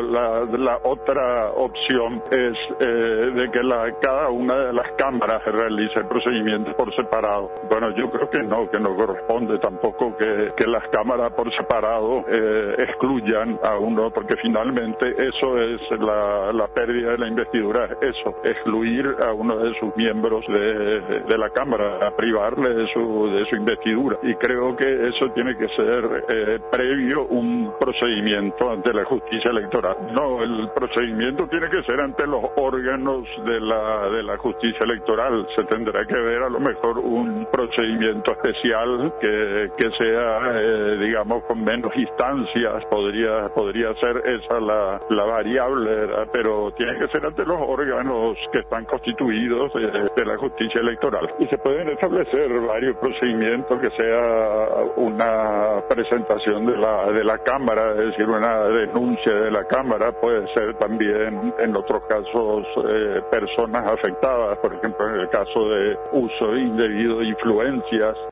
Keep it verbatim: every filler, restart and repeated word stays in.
la, la otra opción es eh, de que la, cada una de las cámaras realice el procedimiento por separado. Bueno, yo creo que no, que no corresponde tampoco que, que las cámaras por separado eh, excluyan a uno, porque finalmente eso es la, la pérdida de la investidura, eso, excluir a uno de sus miembros de, de la Cámara, privarle de su, de su investidura. Y creo que eso tiene que ser eh, previo un procedimiento ante la justicia electoral. No, el procedimiento tiene que ser ante los órganos de la, de la justicia electoral. Se tendrá que ver a lo mejor un procedimiento especial que, que sea, eh, digamos, con menos instancias. Podría, podría ser esa la, la variable, ¿verdad? Pero tiene que ser ante los órganos que están constituidos de, de la justicia electoral. Y se pueden establecer varios procedimientos, que sea una presentación de la, de la Cámara, es decir, una denuncia de la Cámara, puede ser también en otros casos eh, personas afectadas, por ejemplo en el caso de uso indebido de influencias.